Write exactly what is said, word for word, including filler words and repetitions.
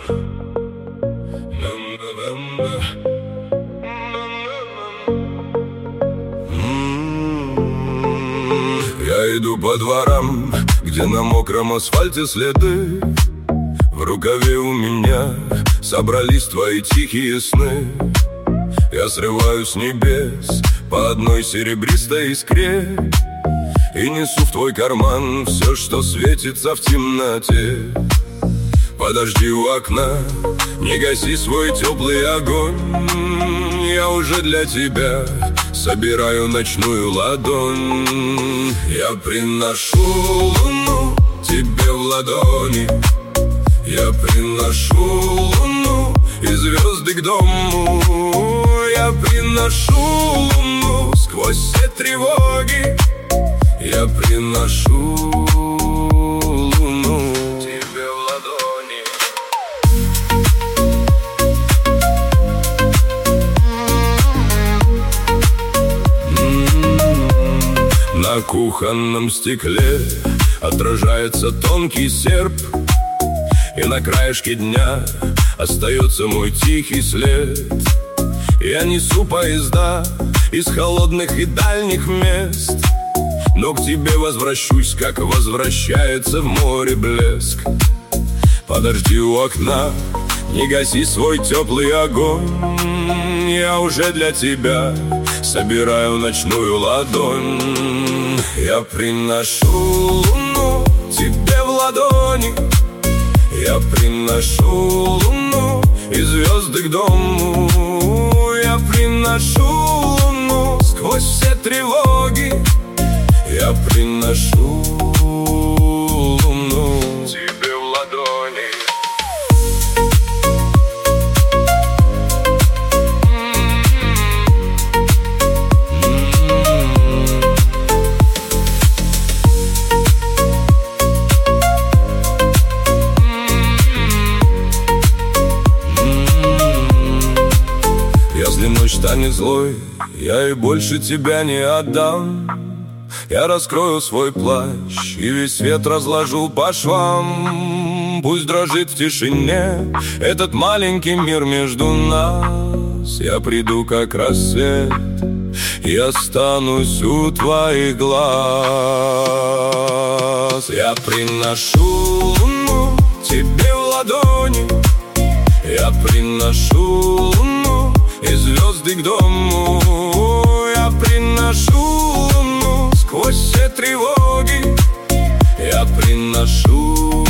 Я иду по дворам, где на мокром асфальте следы. В рукаве у меня собрались твои тихие сны. Я срываю с небес по одной серебристой искре и несу в твой карман все, что светится в темноте. Подожди у окна, не гаси свой теплый огонь. Я уже для тебя собираю ночную ладонь. Я приношу луну тебе в ладони. Я приношу луну и звезды к дому. Я приношу луну сквозь все тревоги. Я приношу луну тебе в ладони. М-м-м. На кухонном стекле отражается тонкий серп, и на краешке дня остается мой тихий след. Я несу поезда из холодных и дальних мест, но к тебе возвращусь, как возвращается в море блеск. Подожди у окна, не гаси свой теплый огонь. Я уже для тебя собираю ночную ладонь. Я приношу луну тебе в ладони. Я приношу луну и звезды к дому. Я приношу луну сквозь все тревоги. Я приношу луну тебе в ладони. Если ночь станет злой, я и больше тебя не отдам. Я раскрою свой плащ и весь свет разложу по швам. Пусть дрожит в тишине этот маленький мир между нас. Я приду как рассвет и останусь у твоих глаз. Я приношу луну тебе в ладони. Я приношу луну и звезды к дому. Я приношу луну сквозь все тревоги. Я приношу